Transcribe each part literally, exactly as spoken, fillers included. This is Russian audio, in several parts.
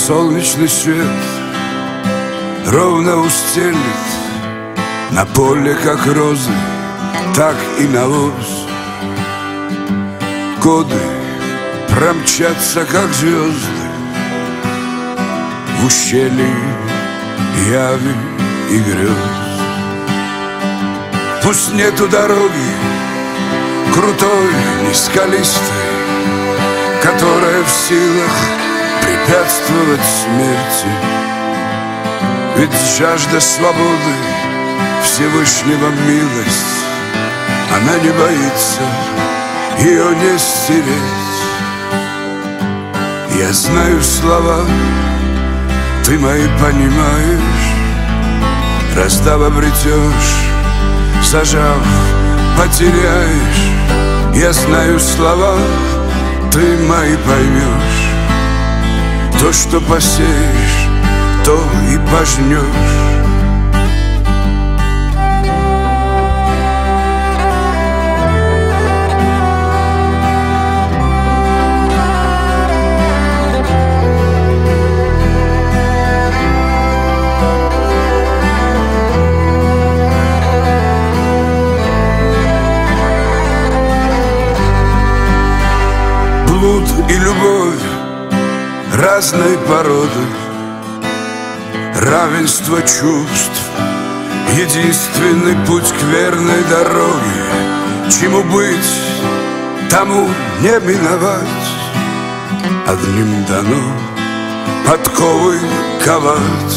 Солнечный свет ровно устелит на поле, как розы, так и навоз. Годы промчатся, как звезды, в ущелье яви и грез. Пусть нету дороги крутой, не скалистой, которая в силах препятствовать смерти. Ведь жажда свободы, Всевышнего милость, она не боится ее не стереть. Я знаю слова, ты мои понимаешь, раздав обретешь, зажав потеряешь. Я знаю слова, ты мои поймешь. То, что посеешь, то и пожнешь. Блуд и любовь разной породы, равенство чувств, единственный путь к верной дороге. Чему быть, тому не миновать. Одним дано подковы ковать,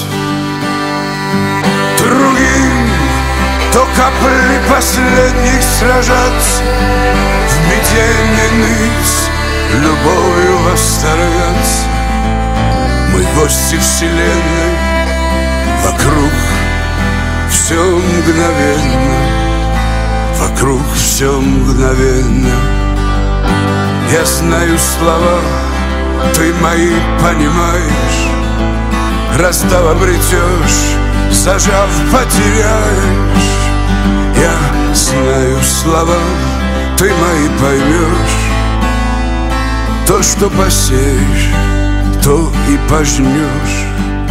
другим то капли последних сражаться, в беде не ныть, любовью восторгаться. Мы гости вселенной, вокруг все мгновенно, вокруг все мгновенно. Я знаю слова, ты мои понимаешь, раздав обретешь, зажав потеряешь. Я знаю слова, ты мои поймешь. То, что посеешь, то и пожнешь.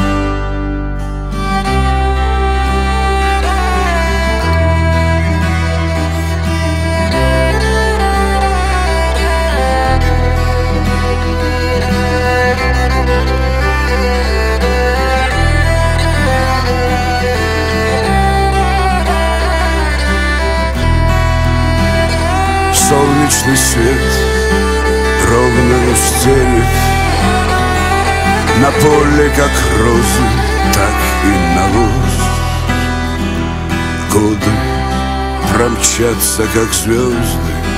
Солнечный свет ровно устелит на поле, как розы, так и навоз. Годы промчатся, как звезды,